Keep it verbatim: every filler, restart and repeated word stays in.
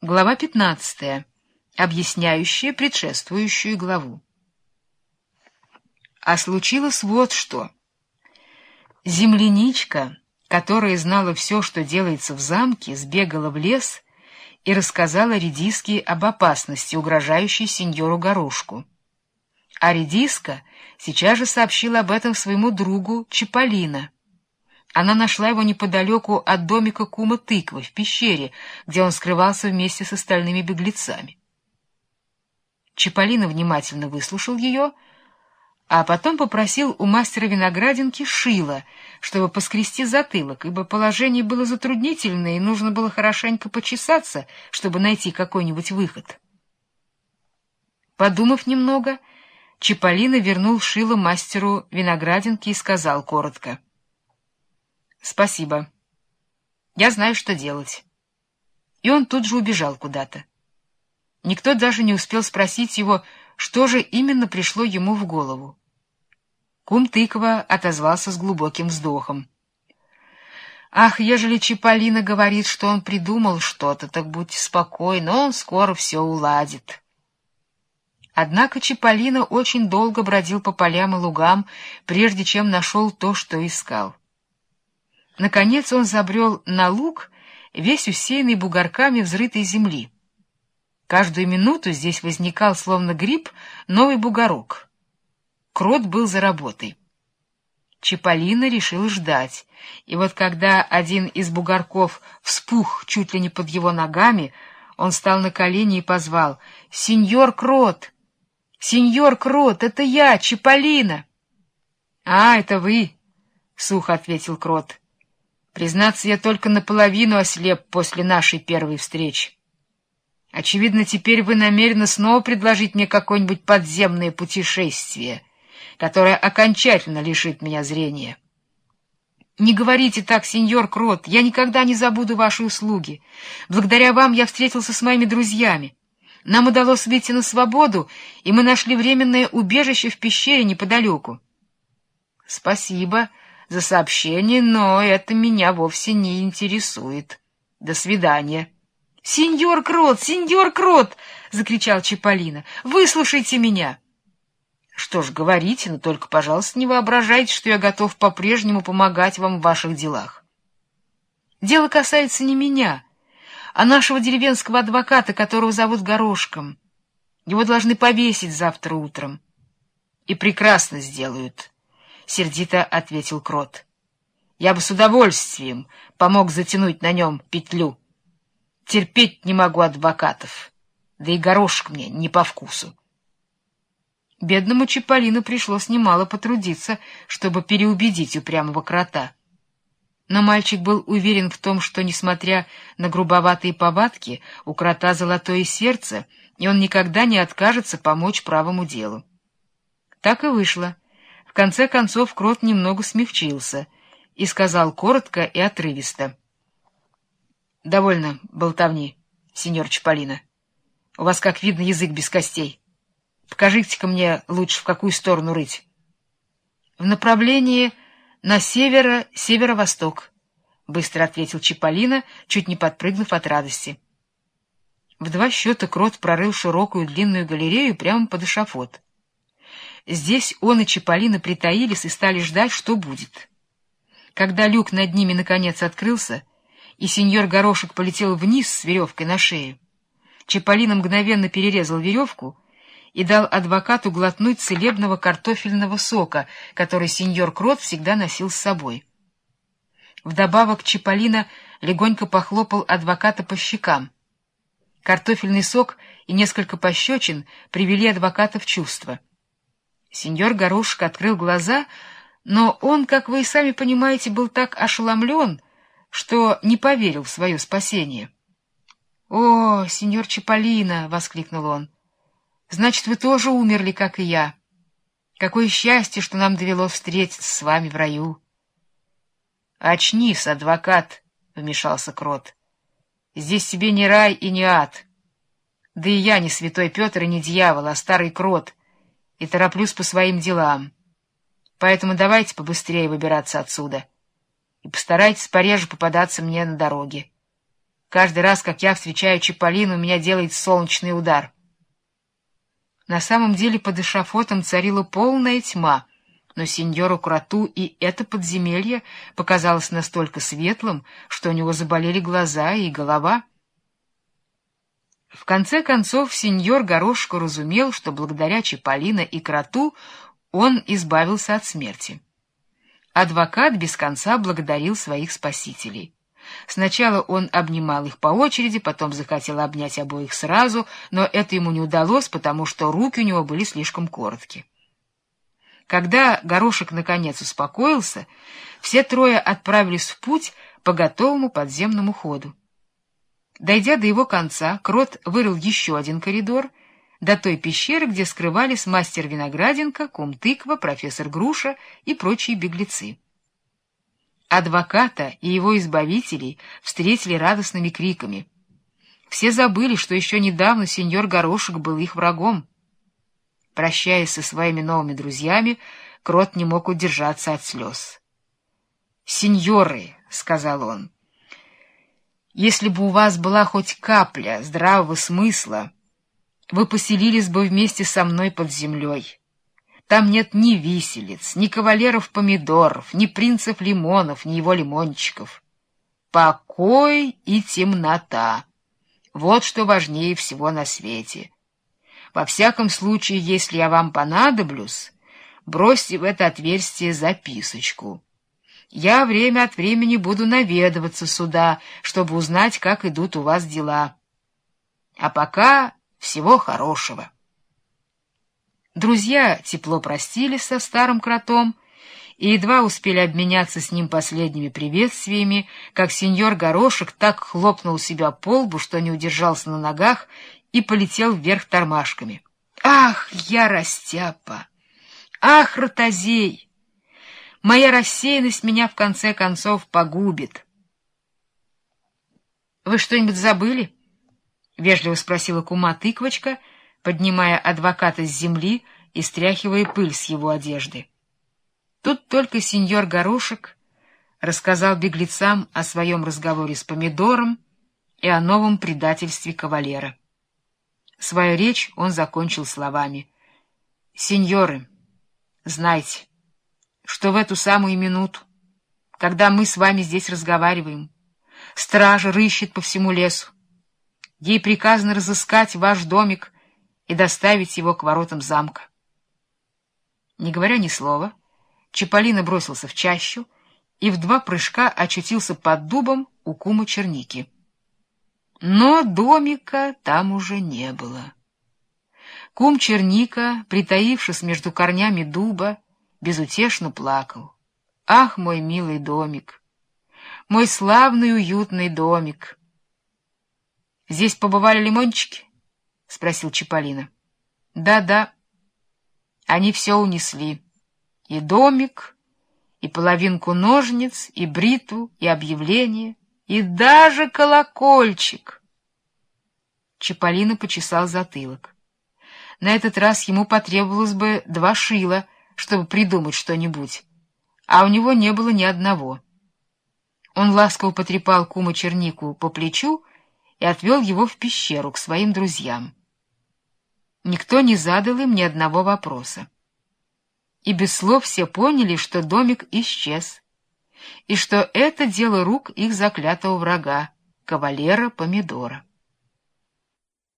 Глава пятнадцатая, объясняющая предшествующую главу. А случилось вот что. Земляничка, которая знала все, что делается в замке, сбегала в лес и рассказала редиске об опасности, угрожающей сеньору Горошку. А редиска сейчас же сообщила об этом своему другу Чиполлино. Она нашла его неподалеку от домика кума Тыквы, в пещере, где он скрывался вместе с остальными беглецами. Чиполлино внимательно выслушал ее, а потом попросил у мастера виноградинки шила, чтобы поскрести затылок, ибо положение было затруднительное, и нужно было хорошенько почесаться, чтобы найти какой-нибудь выход. Подумав немного, Чиполлино вернул шило мастеру виноградинки и сказал коротко: «Спасибо. Я знаю, что делать». И он тут же убежал куда-то. Никто даже не успел спросить его, что же именно пришло ему в голову. Кум Тыква отозвался с глубоким вздохом. «Ах, ежели Чиполлино говорит, что он придумал что-то, так будьте спокойны, он скоро все уладит». Однако Чиполлино очень долго бродил по полям и лугам, прежде чем нашел то, что искал. Наконец он забрел на луг, весь усеянный бугорками взрытой земли. Каждую минуту здесь возникал, словно гриб, новый бугорок. Крот был за работой. Чиполлино решил ждать, и вот когда один из бугорков вспух чуть ли не под его ногами, он встал на колени и позвал: «Сеньор Крот! Сеньор Крот, это я, Чиполлино!» «А, это вы!» — сухо ответил Крот. «Признаться, я только наполовину ослеп после нашей первой встречи. Очевидно, теперь вы намерены снова предложить мне какое-нибудь подземное путешествие, которое окончательно лишит меня зрения. Не говорите так, сеньор Крот, я никогда не забуду ваши услуги. Благодаря вам я встретился с моими друзьями. Нам удалось выйти на свободу, и мы нашли временное убежище в пещере неподалеку». «Спасибо за сообщение, но это меня вовсе не интересует. До свидания». «Сеньор Крот, сеньор Крот!» — закричал Чиполлино. «Выслушайте меня!» «Что ж, говорите, но только, пожалуйста, не воображайте, что я готов по-прежнему помогать вам в ваших делах. Дело касается не меня, а нашего деревенского адвоката, которого зовут Горошком. Его должны повесить завтра утром». «И прекрасно сделают», — сердито ответил Крот. «Я бы с удовольствием помог затянуть на нем петлю. Терпеть не могу адвокатов, да и Горошек мне не по вкусу». Бедному Чиполлино пришлось немало потрудиться, чтобы переубедить упрямого Крота. Но мальчик был уверен в том, что, несмотря на грубоватые повадки, у Крота золотое сердце, и он никогда не откажется помочь правому делу. Так и вышло. В конце концов Крот немного смягчился и сказал коротко и отрывисто: «Довольно болтовни, сеньор Чиполлино. У вас, как видно, язык без костей. Покажите-ка мне лучше, в какую сторону рыть». «В направлении на северо-северо-восток», — быстро ответил Чиполлино, чуть не подпрыгнув от радости. В два счета Крот прорыл широкую длинную галерею прямо под эшафот. Здесь он и Чиполлино притаились и стали ждать, что будет. Когда люк над ними наконец открылся, и сеньор Горошек полетел вниз с веревкой на шее, Чиполлино мгновенно перерезал веревку и дал адвокату глотнуть целебного картофельного сока, который сеньор Крот всегда носил с собой. Вдобавок Чиполлино легонько похлопал адвоката по щекам. Картофельный сок и несколько пощечин привели адвоката в чувство. Сеньор Горошек открыл глаза, но он, как вы и сами понимаете, был так ошеломлен, что не поверил в свое спасение. «О, сеньор Чиполлино!» — воскликнул он. «Значит, вы тоже умерли, как и я. Какое счастье, что нам довелось встретиться с вами в раю!» «Очнись, адвокат!» — вмешался Крот. «Здесь тебе не рай и не ад. Да и я не святой Петр и не дьявол, а старый Крот, и тороплюсь по своим делам. Поэтому давайте побыстрее выбираться отсюда. И постарайтесь пореже попадаться мне на дороге. Каждый раз, как я встречаю Чиполлино, у меня делает солнечный удар. На самом деле под эшафотом царила полная тьма, но сеньору Кроту и это подземелье показалось настолько светлым, что у него заболели глаза и голова. В конце концов, сеньор Горошко разумел, что благодаря Чиполлино и Кроту он избавился от смерти. Адвокат без конца благодарил своих спасителей. Сначала он обнимал их по очереди, потом захотел обнять обоих сразу, но это ему не удалось, потому что руки у него были слишком короткие. Когда Горошек наконец успокоился, все трое отправились в путь по готовому подземному ходу. Дойдя до его конца, Крот вырыл еще один коридор до той пещеры, где скрывались мастер Винограденко, кум Тыква, профессор Груша и прочие беглецы. Адвоката и его избавителей встретили радостными криками. Все забыли, что еще недавно сеньор Горошек был их врагом. Прощаясь со своими новыми друзьями, Крот не мог удержаться от слез. «Сеньоры», — сказал он, — «если бы у вас была хоть капля здравого смысла, вы поселились бы вместе со мной под землей. Там нет ни виселиц, ни кавалеров-помидоров, ни принцев-лимонов, ни его лимончиков. Покой и темнота — вот что важнее всего на свете. Во всяком случае, если я вам понадоблюсь, бросьте в это отверстие записочку. Я время от времени буду наведываться сюда, чтобы узнать, как идут у вас дела. А пока всего хорошего». Друзья тепло простились со старым Кротом и едва успели обменяться с ним последними приветствиями, как сеньор Горошек так хлопнул себя по лбу, что не удержался на ногах и полетел вверх тормашками. «Ах, я растяпа! Ах, ротозей! Моя рассеянность меня в конце концов погубит!» «Вы что-нибудь забыли?» — вежливо спросила кума Тыквочка, поднимая адвоката с земли и стряхивая пыль с его одежды. Тут только сеньор Горошек рассказал беглецам о своем разговоре с Помидором и о новом предательстве кавалера. Свою речь он закончил словами: «Сеньоры, знайте, что в эту самую минуту, когда мы с вами здесь разговариваем, стража рыщет по всему лесу. Ей приказано разыскать ваш домик и доставить его к воротам замка». Не говоря ни слова, Чиполлино бросился в чащу и в два прыжка очутился под дубом у кума Черники. Но домика там уже не было. Кум Черника, притаившись между корнями дуба, безутешно плакал. «Ах, мой милый домик! Мой славный уютный домик!» «Здесь побывали лимончики?» — спросил Чиполлино. «Да-да. Они все унесли. И домик, и половинку ножниц, и бритву, и объявление, и даже колокольчик». Чиполлино почесал затылок. На этот раз ему потребовалось бы два шила, чтобы придумать что-нибудь, а у него не было ни одного. Он ласково потрепал кума Чернику по плечу и отвел его в пещеру к своим друзьям. Никто не задал им ни одного вопроса. И без слов все поняли, что домик исчез, и что это дело рук их заклятого врага, кавалера Помидора.